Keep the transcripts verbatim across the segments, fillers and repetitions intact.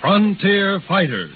Frontier Fighters.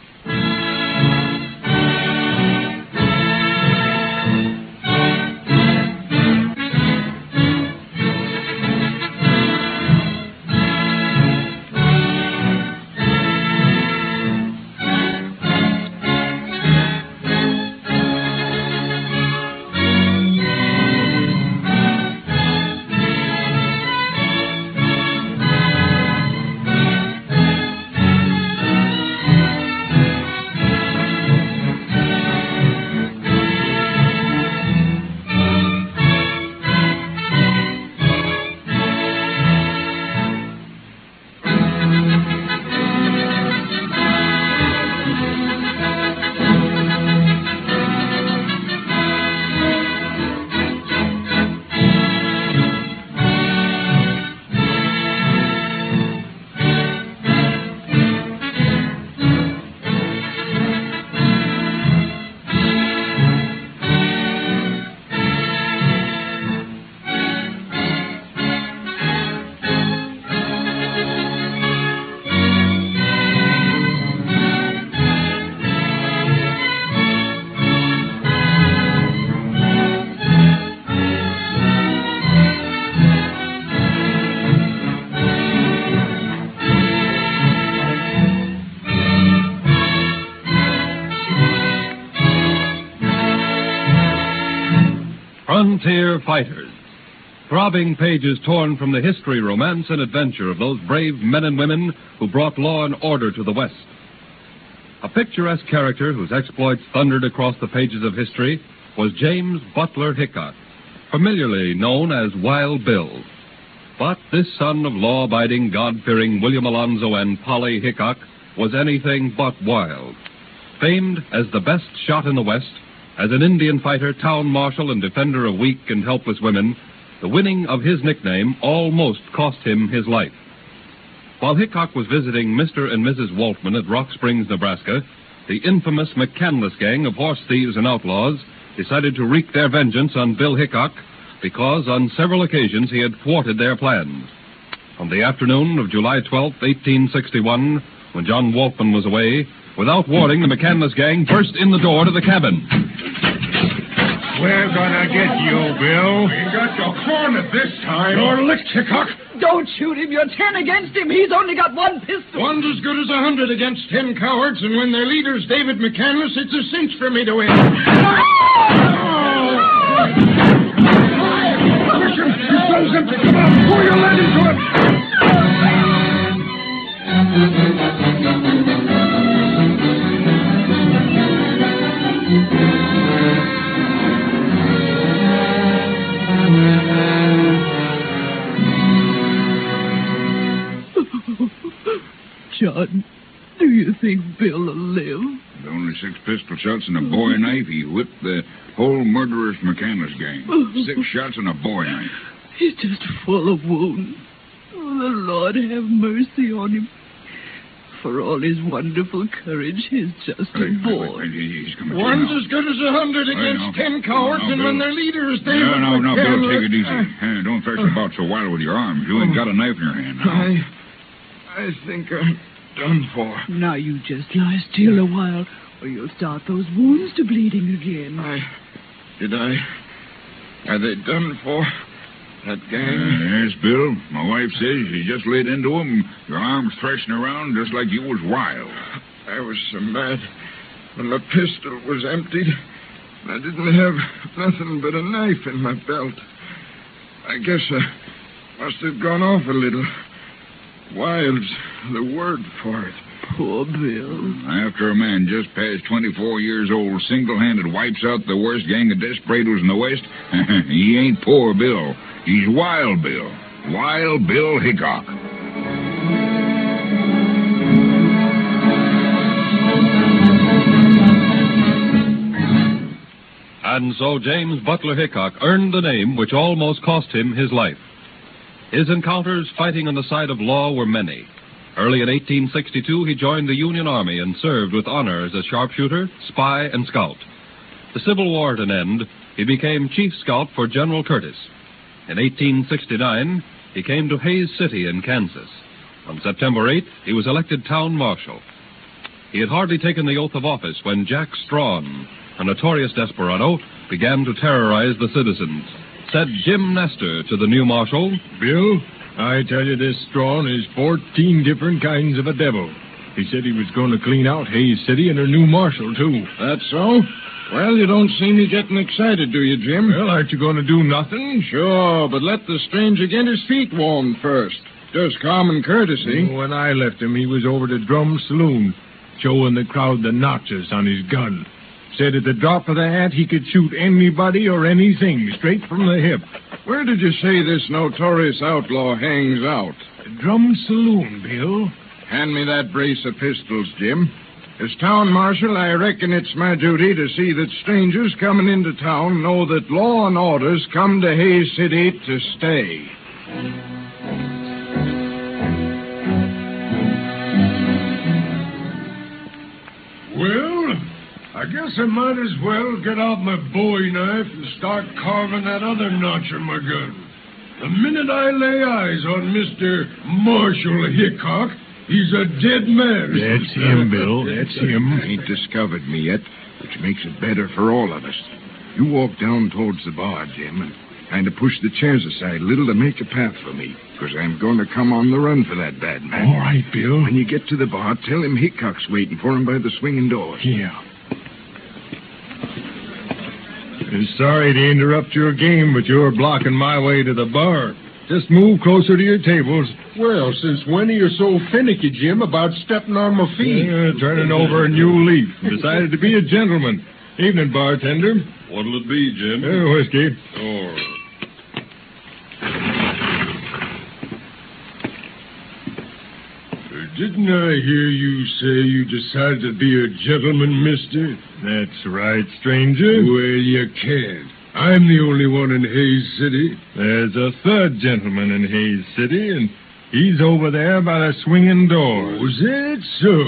Frontier Fighters. Throbbing pages torn from the history, romance, and adventure of those brave men and women who brought law and order to the West. A picturesque character whose exploits thundered across the pages of history was James Butler Hickok, familiarly known as Wild Bill. But this son of law-abiding, God-fearing William Alonzo and Polly Hickok was anything but wild. Famed as the best shot in the West, as an Indian fighter, town marshal, and defender of weak and helpless women, the winning of his nickname almost cost him his life. While Hickok was visiting Mister and Missus Waltman at Rock Springs, Nebraska, the infamous McCandless gang of horse thieves and outlaws decided to wreak their vengeance on Bill Hickok because on several occasions he had thwarted their plans. On the afternoon of July twelfth, eighteen sixty-one, when John Waltman was away, without warning, the McCandless gang burst in the door to the cabin. We're gonna get you, Bill. We got your cornered this time. You're licked, Hickok. Don't shoot him. You're ten against him. He's only got one pistol. One's as good as a hundred against ten cowards, and when their leader's David McCandless, it's a cinch for me to win. Push him. He throws him. Come on, pour your lead into him. John, do you think Bill will live? With only six pistol shots and a bowie knife, he whipped the whole murderous McCandless gang. Six shots and a bowie knife. He's just full of wounds. Oh, the Lord have mercy on him. For all his wonderful courage, he's just a Wait, boy. wait, wait, he's coming to One's now. as good as a hundred against now. ten cowards, No, no, and when Bill. their leader is David No, no, no, Bill, McCandless... take it easy. I, Uh, don't thrash about so wild with your arms. You ain't got a knife in your hand now. I, I think I'm done for. Now you just lie still a while, or you'll start those wounds to bleeding again. I... Did I... Are they done for? That gang? Uh, yes, Bill. My wife says you just laid into him, your arms thrashing around just like you was wild. I was so mad when the pistol was emptied. I didn't have nothing but a knife in my belt. I guess I must have gone off a little. Wild's the word for it. Poor Bill. After a man just past twenty-four years old single-handed wipes out the worst gang of desperados in the West, he ain't poor Bill. He's Wild Bill. Wild Bill Hickok. And so James Butler Hickok earned the name which almost cost him his life. His encounters fighting on the side of law were many. Early in eighteen sixty-two, he joined the Union Army and served with honor as a sharpshooter, spy, and scout. The Civil War at an end, he became chief scout for General Curtis. In eighteen sixty-nine, he came to Hays City in Kansas. On September eighth, he was elected town marshal. He had hardly taken the oath of office when Jack Strawn, a notorious desperado, began to terrorize the citizens. Said Jim Nestor to the new marshal, Bill, I tell you, this Strawn is fourteen different kinds of a devil. He said he was going to clean out Hayes City and a new marshal, too. That's so? Well, you don't see me getting excited, do you, Jim? Well, aren't you going to do nothing? Sure, but let the stranger get his feet warmed first. Just common courtesy. When I left him, he was over to Drum's Saloon, showing the crowd the notches on his gun. Said at the drop of the hat he could shoot anybody or anything straight from the hip. Where did you say this notorious outlaw hangs out? Drum's Saloon, Bill. Hand me that brace of pistols, Jim. As town marshal, I reckon it's my duty to see that strangers coming into town know that law and orders come to Hayes City to stay. Well, I guess I might as well get out my bowie knife and start carving that other notch on my gun. The minute I lay eyes on Mister Marshal Hickok, he's a dead man. That's him, Bill. That's him. Ain't discovered me yet, which makes it better for all of us. You walk down towards the bar, Jim, and kind of push the chairs aside a little to make a path for me, because I'm going to come on the run for that bad man. All right, Bill. When you get to the bar, tell him Hickok's waiting for him by the swinging door. Yeah. Sorry to interrupt your game, but you're blocking my way to the bar. Just move closer to your tables. Well, since when are you so finicky, Jim, about stepping on my feet? Yeah, turning over a new leaf. Decided to be a gentleman. Evening, bartender. What'll it be, Jim? Uh, whiskey. All right. Didn't I hear you say you decided to be a gentleman, mister? That's right, stranger. Well, you can't. I'm the only one in Hayes City. There's a third gentleman in Hayes City, and he's over there by the swinging doors. Oh, is that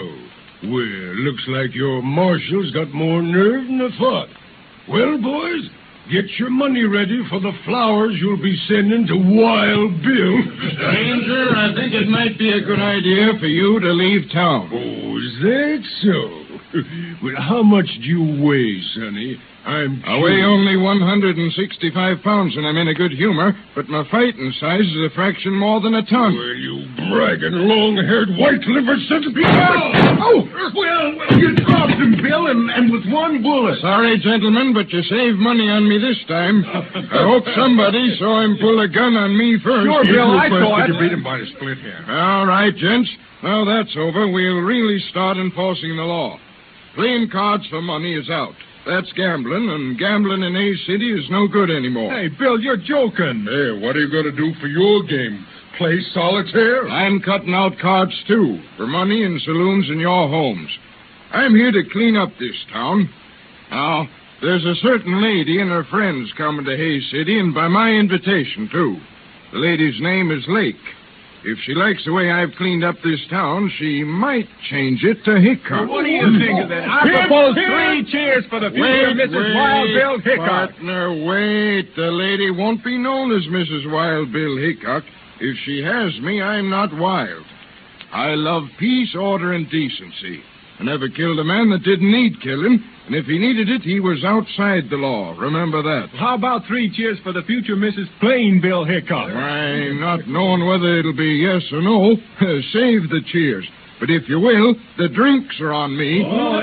so? Well, looks like your marshal's got more nerve than I thought. Well, boys, get your money ready for the flowers you'll be sending to Wild Bill. Stranger, I think it might be a good idea for you to leave town. Oh, is that so? Well, how much do you weigh, Sonny? I'm I weigh only one hundred sixty-five pounds, and I'm in a good humor, but my fighting size is a fraction more than a ton. Well, you bragging, long-haired, white-livered son of a... Oh! Well, well, you dropped him, Bill, and, and with one bullet. Sorry, gentlemen, but you saved money on me this time. I hope somebody saw him pull a gun on me first. Sure, Bill, I saw it. You beat him by a split hair. All right, gents. Now that's over, we'll really start enforcing the law. Playing cards for money is out. That's gambling, and gambling in Hayes City is no good anymore. Hey, Bill, you're joking. Hey, what are you going to do for your game? Play solitaire? I'm cutting out cards, too, for money in saloons in your homes. I'm here to clean up this town. Now, there's a certain lady and her friends coming to Hayes City, and by my invitation, too. The lady's name is Lake. If she likes the way I've cleaned up this town, she might change it to Hickok. Well, what do you think of that? I propose three cheers for the future of Missus Wait, Wild Bill Hickok. Partner, wait. The lady won't be known as Missus Wild Bill Hickok. If she has me, I'm not wild. I love peace, order, and decency. I never killed a man that didn't need killing, and if he needed it, he was outside the law. Remember that. How about three cheers for the future Missus Plain Bill Hickok? Why, not knowing whether it'll be yes or no, save the cheers. But if you will, the drinks are on me. Oh,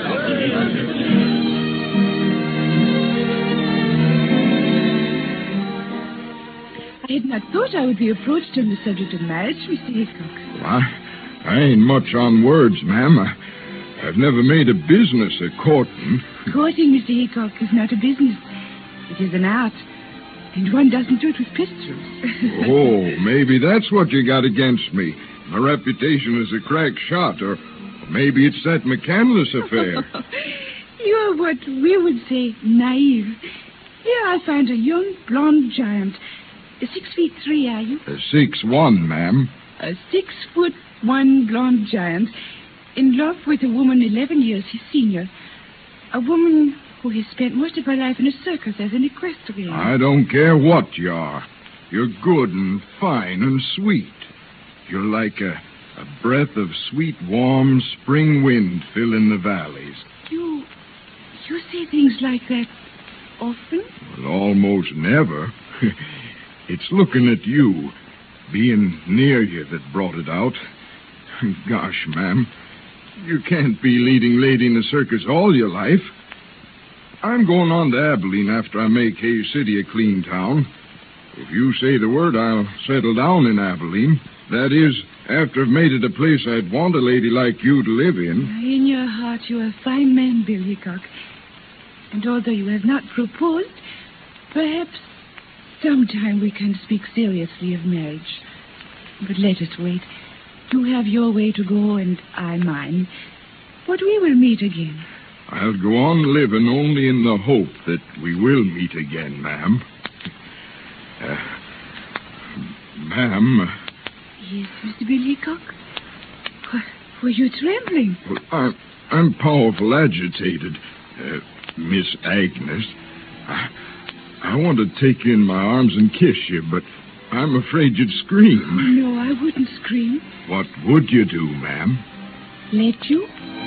I had not thought I would be approached on the subject of marriage, Mister Hickok. Well, I, I ain't much on words, ma'am. I, I've never made a business of courting. Courting, Mister Hickok, is not a business. It is an art. And one doesn't do it with pistols. Oh, maybe that's what you got against me. My reputation as a crack shot, or maybe it's that McCandless affair. You're what we would say naive. Here I find a young blonde giant. Six feet three, are you? A six one, ma'am. A six foot one blonde giant in love with a woman eleven years his senior. A woman who has spent most of her life in a circus as an equestrian. I don't care what you are. You're good and fine and sweet. You're like a A breath of sweet, warm spring wind filling the valleys. You... you say things like that often? Well, almost never. It's looking at you, being near you, that brought it out. Gosh, ma'am, you can't be leading lady in the circus all your life. I'm going on to Abilene after I make Hayes City a clean town. If you say the word, I'll settle down in Abilene. That is, after I've made it a place I'd want a lady like you to live in. In your heart, you're a fine man, Bill Hickok. And although you have not proposed, perhaps sometime we can speak seriously of marriage. But let us wait. You have your way to go, and I mine. But we will meet again. I'll go on living only in the hope that we will meet again, ma'am. Uh, ma'am. Yes, Mister Bill Hickok? Why, were you trembling? Well, I'm, I'm powerful agitated, uh, Miss Agnes. I, I want to take you in my arms and kiss you, but I'm afraid you'd scream. Oh, no, I wouldn't scream. What would you do, ma'am? Let you?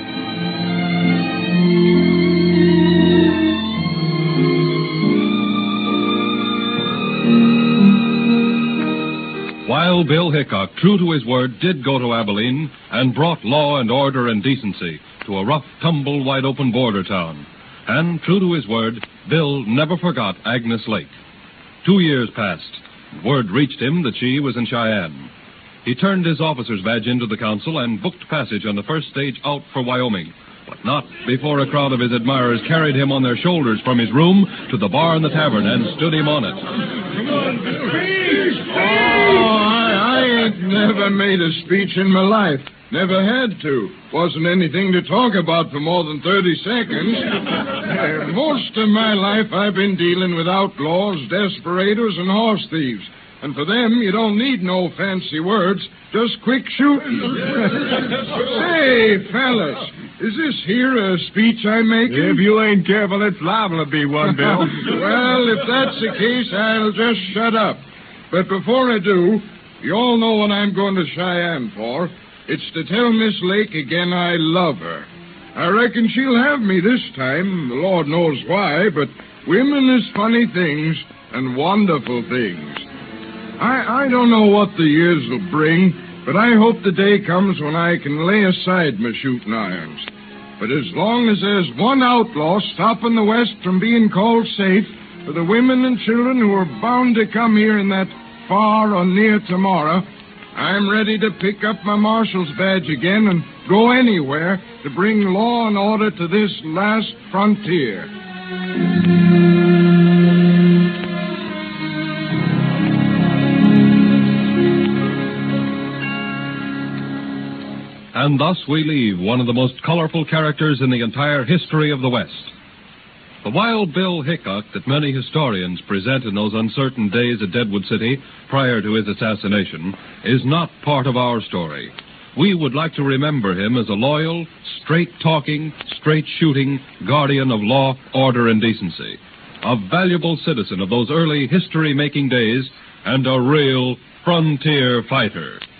Wild Bill Hickok, true to his word, did go to Abilene and brought law and order and decency to a rough, tumble, wide-open border town. And, true to his word, Bill never forgot Agnes Lake. Two years passed. Word reached him that she was in Cheyenne. He turned his officer's badge into the council and booked passage on the first stage out for Wyoming, but not before a crowd of his admirers carried him on their shoulders from his room to the bar in the tavern and stood him on it. Come on, please, please. Oh, I, I ain't never made a speech in my life. Never had to. Wasn't anything to talk about for more than thirty seconds. Uh, most of my life I've been dealing with outlaws, desperados, and horse thieves. And for them, you don't need no fancy words, just quick shooting. Say, fellas, is this here a speech I'm making? If you ain't careful, it's liable to be one, Bill. Well, if that's the case, I'll just shut up. But before I do, you all know what I'm going to Cheyenne for. It's to tell Miss Lake again I love her. I reckon she'll have me this time, the Lord knows why, but women is funny things and wonderful things. I, I don't know what the years will bring, but I hope the day comes when I can lay aside my shooting irons. But as long as there's one outlaw stopping the West from being called safe for the women and children who are bound to come here in that far or near tomorrow, I'm ready to pick up my marshal's badge again and go anywhere to bring law and order to this last frontier. And thus we leave one of the most colorful characters in the entire history of the West. The Wild Bill Hickok that many historians present in those uncertain days at Deadwood City prior to his assassination is not part of our story. We would like to remember him as a loyal, straight-talking, straight-shooting guardian of law, order, and decency, a valuable citizen of those early history-making days, and a real frontier fighter.